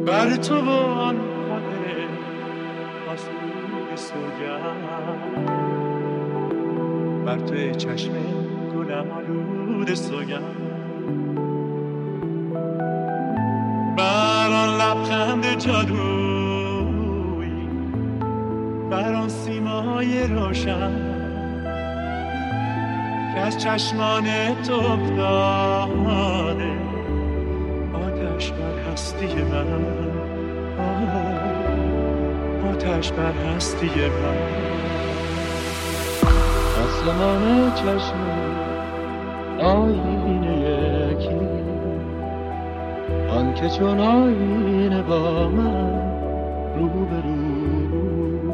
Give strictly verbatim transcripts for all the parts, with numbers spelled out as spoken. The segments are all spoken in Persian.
بر تو آن خاطر آسود سوگند، بر توی چشم گلم آلود سوگند، بر آن لبخند جادویی، بر آن سیمای روشن که از چشمان تو افتاده، آتش بر هستی من، آتش بر هستی من. آسمان چشم آینه یکی، آن که چون آینه با من رو به رو،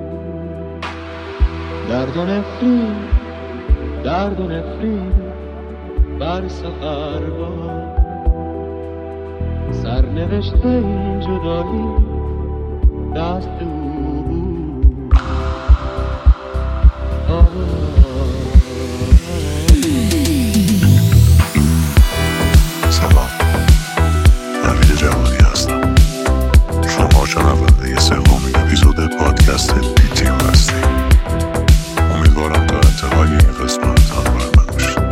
درد و نفرین، درد و نفرین بر سفر با سرنوشت این جدایی دست او. سلام، نوید جوادی هستم. شما شنونده سومین اپیزود پادکست بی تیم هستید. امیدوارم تا انتهای این قسمت همراه من باشید.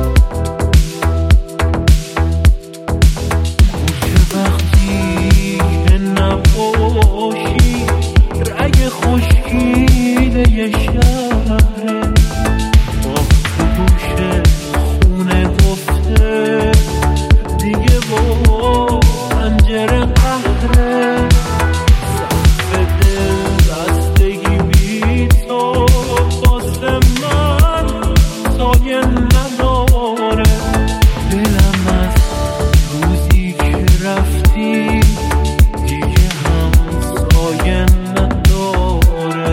وقتی که نباشی رگ خشکیده یه شهره، با گوشه خونه گفته دیگه با پنجره قهره، سقف دل بستگی بی تو واسه من سایه نداره، دلم از روزی که رفتی دیگه هم سایه نداره.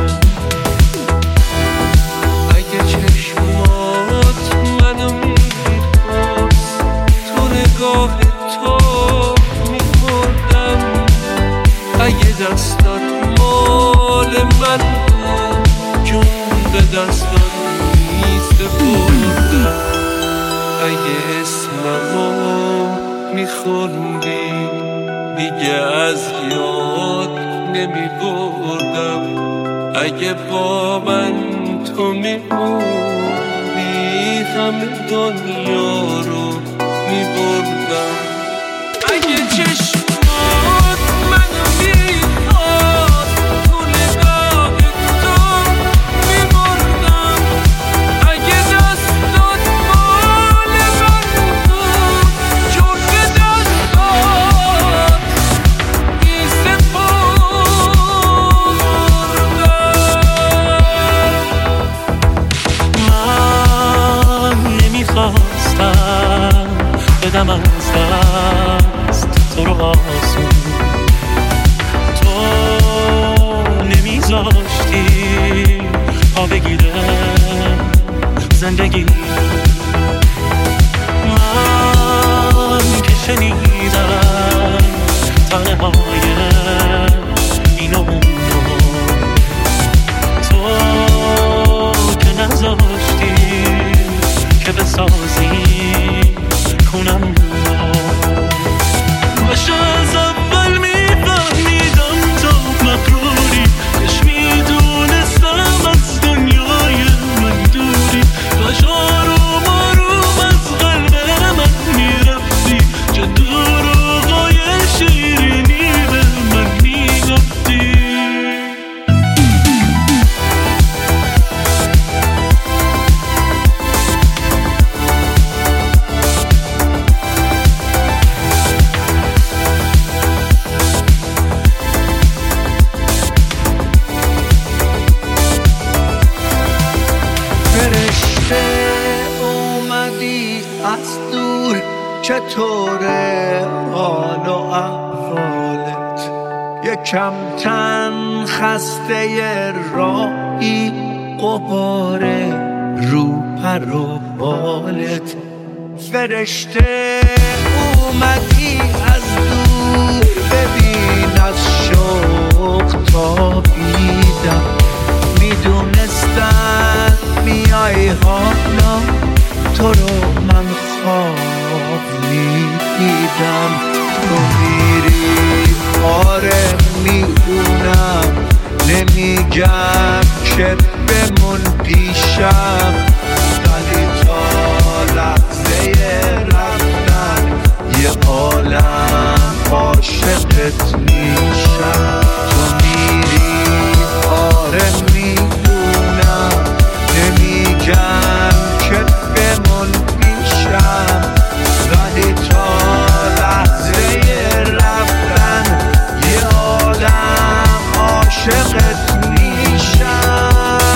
اگه چشمات منو میخواست تو نگاه تو میخوردم، اگه دستات مال من بود جون به دستات میسپردم، اگه اسممو میخوندی دیگه از یاد نمیبردم، اگه با من تو میموندی همه دنیا رو میبردم. اگه چشمات منو میخواست تو نگاه تو میبردم، اگه دستات مال من بود جون به دستات میسپردم. من نمیخواستم بدم از دست تو رو آسون، تو نمیذاشتی پا بگیره زندگی، من که شنیدم تنه های این و اونو، تو که نذاشتی که بسازی کنم باشه. از اول میفهمیدم تو مغروری، کاش میدونستم از دنیای من دوری، کاش آروم آروم از قلب من میرفتی، چه دروغای شیرینی به من میگفتی. فرشته اومدی از دور، چطوره حال و احوالت؟ یکم تن خسته راهی، غباره رو پر و بالت. فرشته اومدی از دور، ببین از شوق تابیدم، میدونستم میای حالا تو رو من خواب میدیدم. تو میری عاشق بمون پیشم، ولی تا لحظه رفتن یه عالم عاشقت میشم. تو میری آره میدونم، نمیگم که بمون پیشم، ولی تا لحظه رفتن یه آدم عاشقت میشم.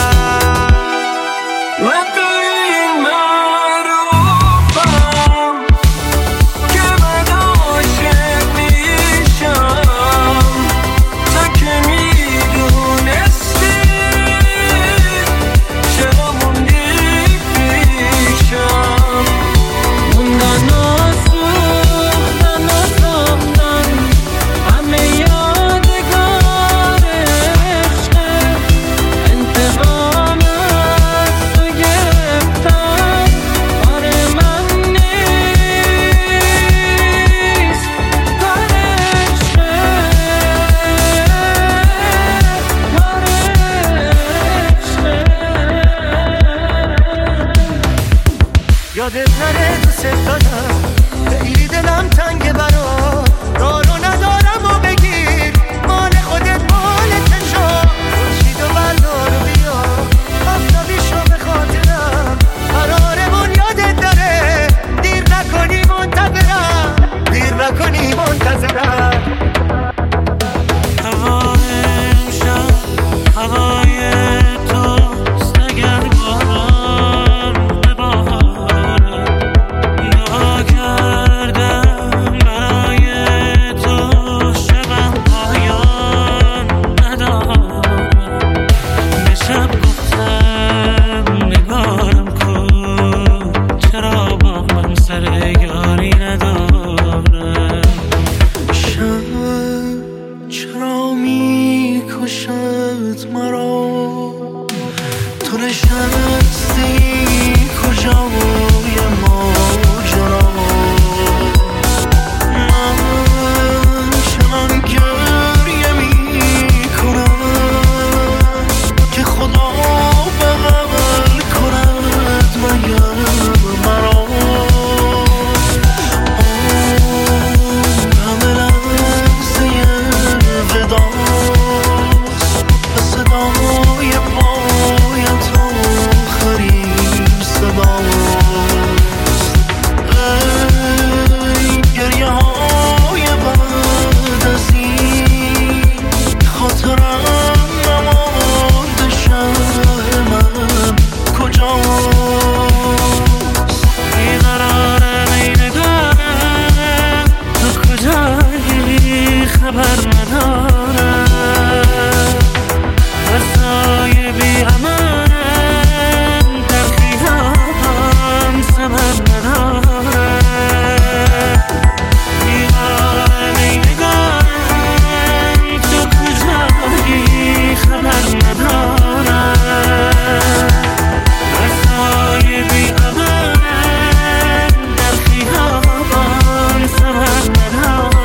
یادت نره دوست دارم، خیلی دلم تنگه برا، راه رو ندارم و بگیر مال خودت مال تشا، خورشید و بردار و بیا آفتابی شو به خاطرم، قرارمون یادت داره، دیر نکنی منتظرم، دیر نکنی منتظرم. هوای امشب هوای توست، اگر باران بباره یا کردم برای تو شبم پایان نداره. به شب گفتم نگارم کن، چرا با من سر یاری نداره. شب چرا میکشد مرا، تو نشستی کجای ماجرا، من چنان گریه میکنم که خدا بغل کند مگر مرا. همه لحظه وداست، صدای پایت آخرین صداست. ای گریه های بعد از این، خاطرم نمانده شهر من کجاست. بیقرارم ای نگارم، تو کجایی خبر ندارم، بسای بی امانم در خیابان سبب ندارم. بیقرارم ای نگارم، تو کجایی خبر ندارم، بسای بی امانم در خیابان سبب ندارم.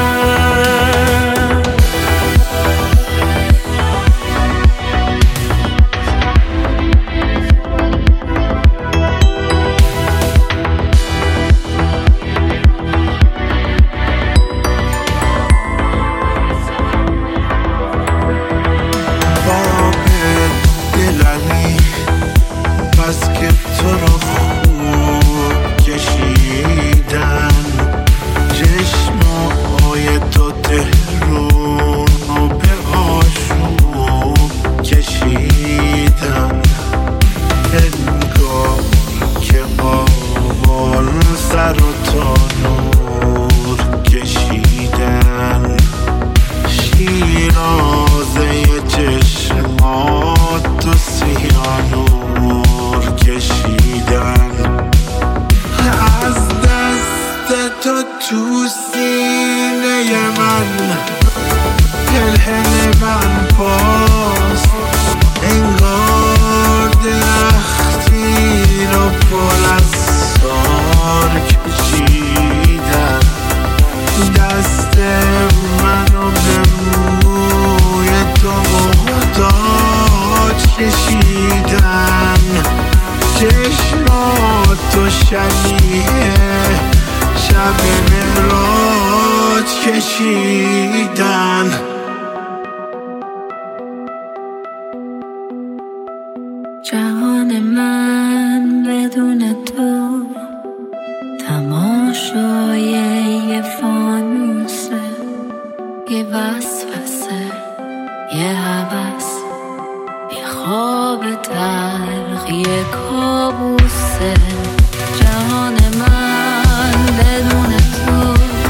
باب دلمی بس که تو رو خوب کشیدن، چشمای تو تهرون رو به آشوب کشیدن، انگار که آوال سر و تا نور کشیدن، شیرازه چشمات و سیاه نور کشیدن. از دست تو تو سینه من دلهل من پاست، انگار درختی رو پر از سار کشیدن. دست منو به موی تو محتاج کشیدن. کشیدن. جهان من بدون تو تماشای یه فانوسه، یه وسوسه، یه هوس، یه خواب تلخ، یه کابوسه. جهان من بدون تو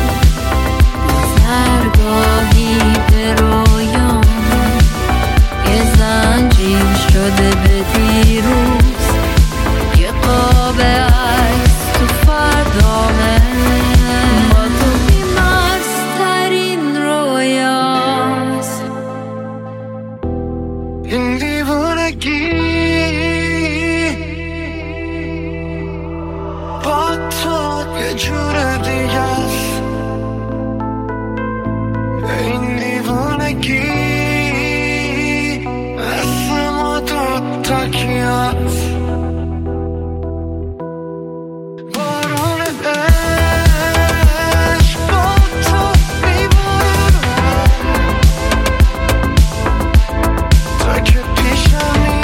گذرگاهی به رویان، یه زنجیر شده به دیروز، یه قاب عکس تو فردامه. با تو بیمسترین رویاست این دیوانگی، با تو یه جور دیگه است. این دیوانگی مثل ما دوتا کی هست. بارون عشق با تو میباره تا که پیشمی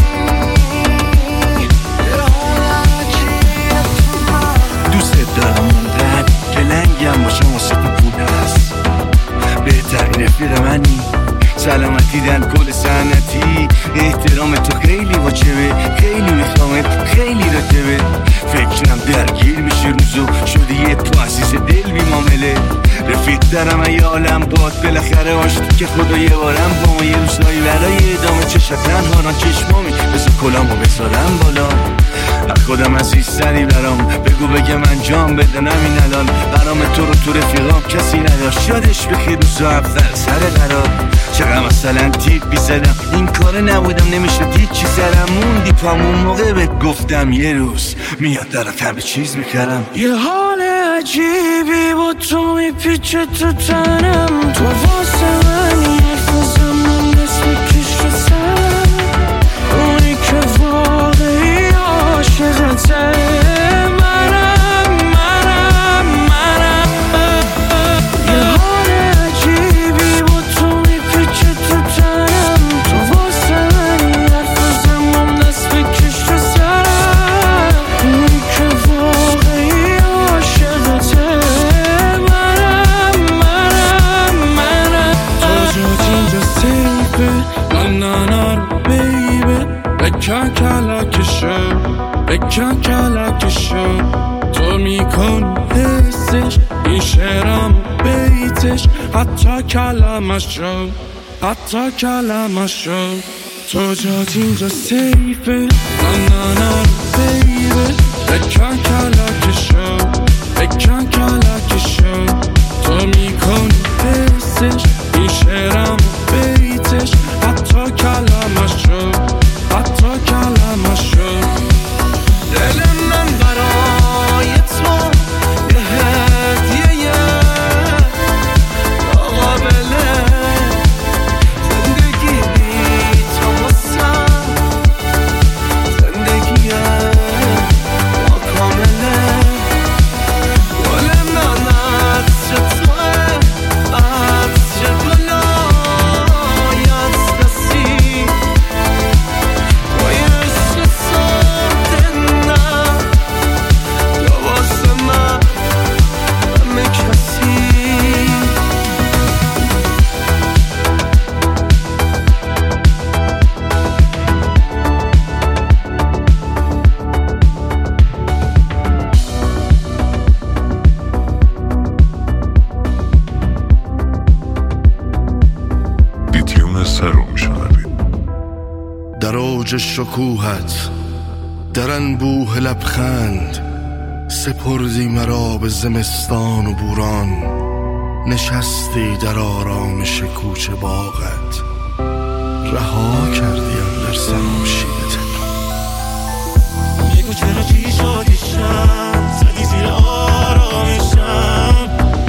یه حال عجیب تو من. دوست دارم اونقدر که لنگم باشه واسه تو پول هست. بهترین رفیق منی، سلامتی در کل سنتی. احترام تو خیلی واجبه، خیلی میخوامت، خیلی راجبه. فکرم درگیر میشه روزو، شدی یه تو عزیز دل بی معامله. رفیق دارم ای عالم باد، بالاخره آشتی که خدا یه بارم با ما یه روزایی برای ادامه. چشت تنها چشمامی بسه کلامو بذارم بالا. از خودم عزیزتری برام بگو بگم انجام بدنم این الان. برام تو رو تو رفیقام کسی نداشت، یادش بخیر روزا اول سر قرار. چقدر مثلا تیپ بیزدم این کاره نبودم، نمیشه دید چی سرم موندی پامون موقع بهت گفتم یه روز میاد دارم همه چیز میکردم. یه حال عجیبی با تو میپیچه تو تنم، تو واسه منی حرفازم من دست میکش رو سرم. اونی که واقعی عاشقته منم، منم، منم. یه حال عجیبی با تو میپیچه تو تنم، تو واسه منی حرفازم من دست بکش رو سرم. اونی که واقعی عاشقته منم، منم، منم. تو جات اینجا سیفه، نانانا رو بیبه. بکن کلکشو، بکن کلکشو. تو میکن حسش این شعرم بیتش، حتی کلمش شو، حتی کلمش شو. تو جات اینجا سیفه، نانانا رو بیبه. بکن کلکشو، بکن کلکشو. تو میکن حسش این شعرم بیتش، حتی کلمش شو، حتی کلمش شو. دل من برای تو یه هدیه قابله. زندگی بی تو واسم زندگیه ناکامله. گل من عطر توه، عطر گلای اطلسی. توی عشق ساده نه یا واسه من همه کسی. بیتیون سر رو میشنوید. در اوج شکوهت، در انبوه لبخند، سپردی مرا به زمستان و بوران. نشستی در آرامش کوچه باغت، رها کردیم در سراشیب تهران. بگو چرا چی شدیشم، زدی زیر آرامشم.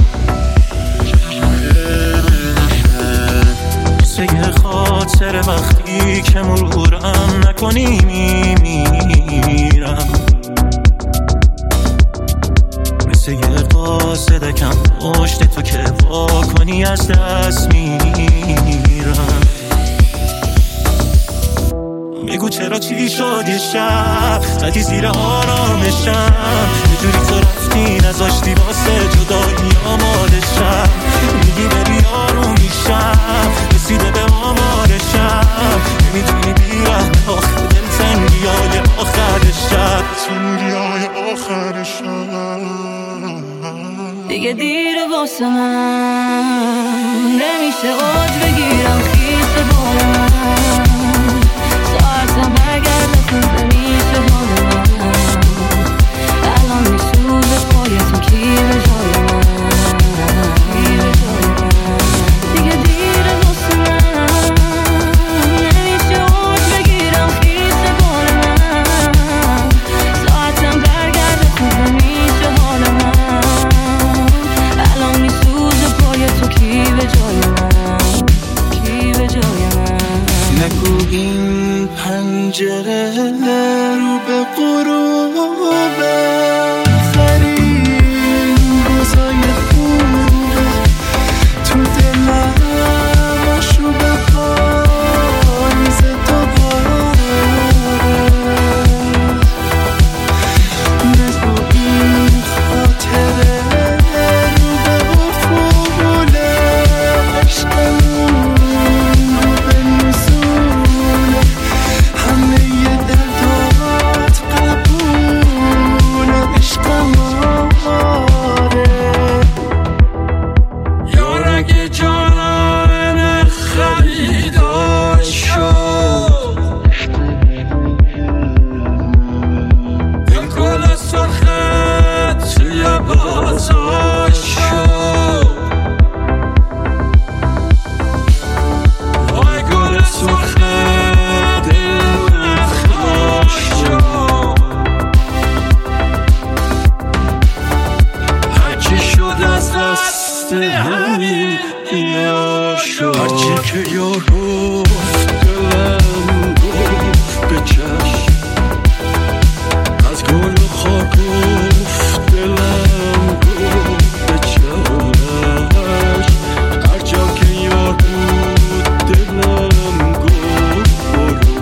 سگه خاطر وقتی که مرورم نکنی میمیرم. مثل یه قاصد کم پشت تو که واکنی جوانی از دست میرم. بگو چرا چی شد یه شب زدی زیر آرامشم، یه جوری تو رفتی نذاشتی واسه جدایی آمادشم. میگی بری آروم میشم، رسیده به آمارشم، نمیتونی بیرم آخر دل تنگی های آخر شب، تنگی های آخر شب. دیگه دیر واسه من، نمیشه اوج بگیرم خیس بال من، ساعتم برگرده خوب نمیشه حال من. الان میسوزه پای تو کی به جای من، کی به جای من. دیگه دیر واسه من، نمیشه اوج بگیرم خیس بال من، ساعتم برگرده خوب نمیشه حال من. الان میسوزه پای تو کی به جای من، کی به جای من. نگو این پنجره رو به غروب آخرین روزای خوبه تو دلم، آشوب پاییز دوباره. نگو این خاطره رو به افول عشقمون، رو به نزول همه یه دردات قبول عشقماره. یارگ جانانه خریدار شد، دل گل سرخت توی بازار شد. وای گل سرخت دل خار شد، هرچی شد از دست همین یار شد. هرچی که یار گفت دلم گفت به چشم، از گل و خار گفت دلم گفت به چشم. هر جا که یار بود دلم گفت برو،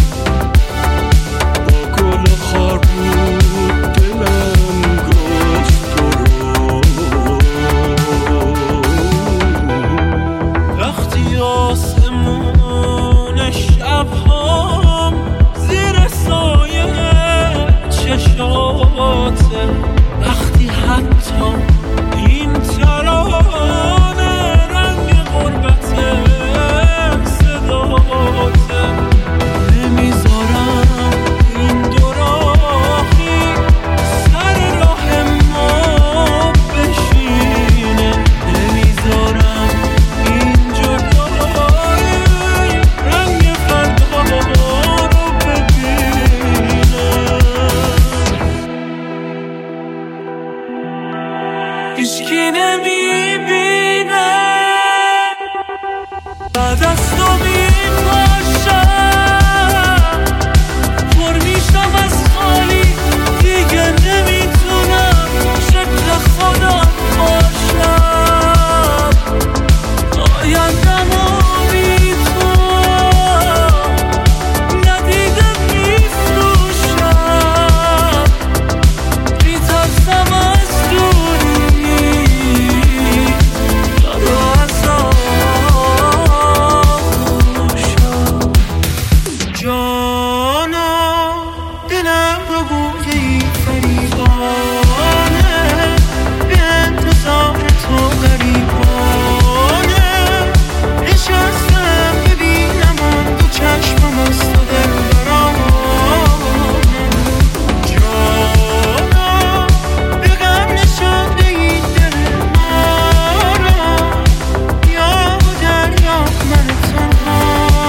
با گل و خار بود دلم گفت برو. وقتی آسمون شب‌هام زیر سایه چشاته، وقتی حتی این ترانه رنگ غربت صداته، نمیذارم این دو راهی سر راه ما بشینه، نمیذارم این جدایی رنگ فردا رو ببینه. هیچکی نمیبینه بعد از تو میپاشم، پر میشم از خالی، دیگه نمیتونم شکل خودم باشم. آیندم و بی تو ندیده میفروشم، میترسم از دوری یا رو از آغوشم. جانا دلم رو بوی فریبانه، به انتظار تو غریبانه، نشستم ببینم اون دو چشمم از تو دل برانه. جانا به غم نشانده این دل ما، یا دریا من تنها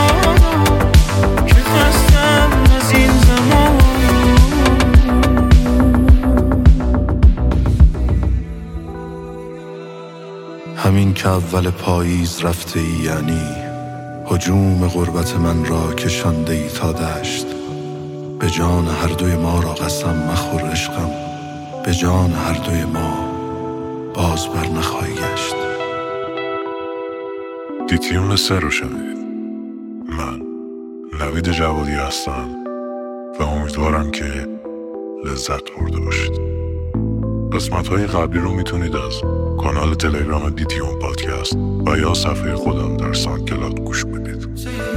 که خستم از این زمان. همین که اول پاییز رفته ای، یعنی هجوم غربت من را کشانده ای تا دشت. به جان هر دوی ما را قسم مخور عشقم، به جان هر دوی ما باز بر نخواهی گشت. دیتیون سه رو شنیدید. من نوید جوادی هستم و امیدوارم که لذت برده باشید. قسمت های قبلی رو میتونید از کانال تلگرام دیتیون پادکست و یا صفحه خودم در ساندکلاد گوش بدید.